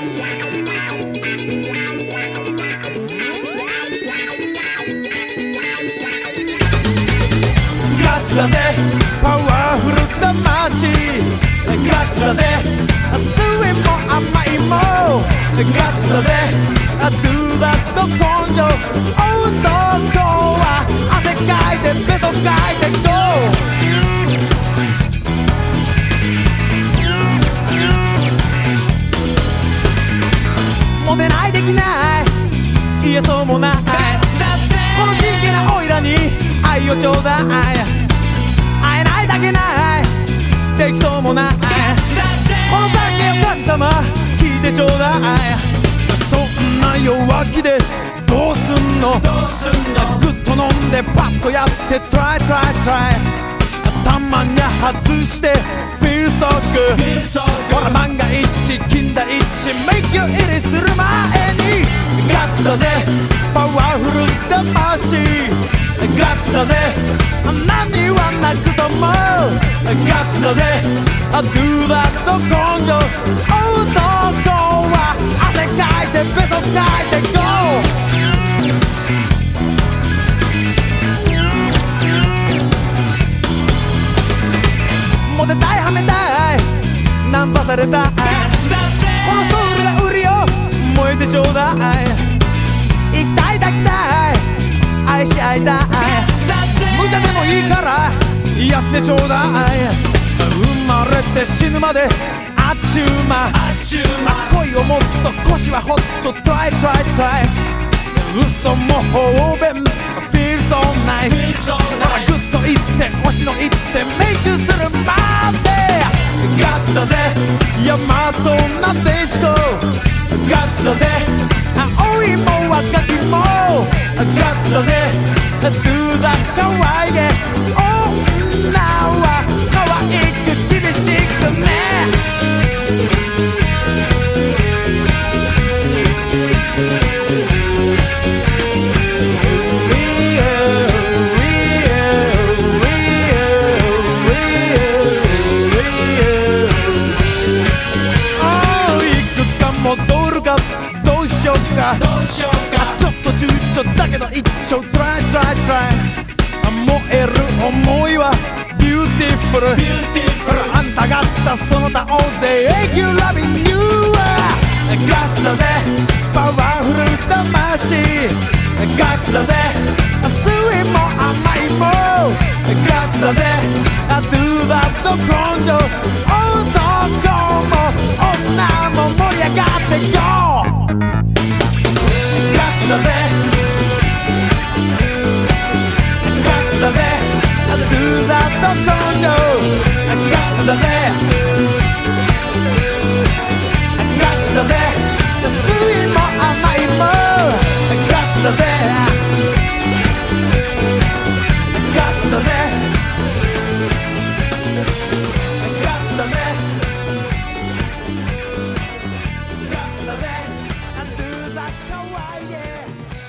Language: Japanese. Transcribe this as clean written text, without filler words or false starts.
ガチだぜパワフル魂、ガチだぜ酸いも甘いもガチだぜDo that と根性、男は汗かいてベソかいて Goモテないできない言えそうもないこの真剣なオイラに愛をちょうだい会えないだけないできそうもないこの酒を神様聞いてちょうだいそんな弱気でどうすんのグッと飲んでパッとやって Try try try たまに外して Feel so good ほら万が一金田一 Make you it する前にガッツだぜパワフル魂ガッツだぜ何はなくともガッツだぜ Do that と根性男は汗かいてベソかいて Goモテたいはめたいナンパされたいこのソウルが売りよ燃えてちょうだい生きたい抱きたい愛し合いたい無茶でもいいからやってちょうだい生まれて死ぬまであっちゅう間恋をもっと腰はホッと Try try try 嘘も方便 Feel so nice ほらグッと言って推しの言って命中するまでガッツだぜ大和なでしこガッツだぜ青いも若きもガッツだぜ Do that かわいげ女は可愛く厳しくねどうしようかちょっと躊躇だけど一丁 Try try try 燃える想いは Beautiful あんたがったその他大勢永久 Loving you ガッツだぜパワフル魂ガッツだぜ酸いも甘いもガッツだぜ Do that と根性男も女も盛り上がって Go ガッツだぜガッツだぜ Do that と根性ガッツだぜガッツだぜ酸いも甘いもガッツだぜガッツだぜガッツだぜガッツだぜ Do that かわいい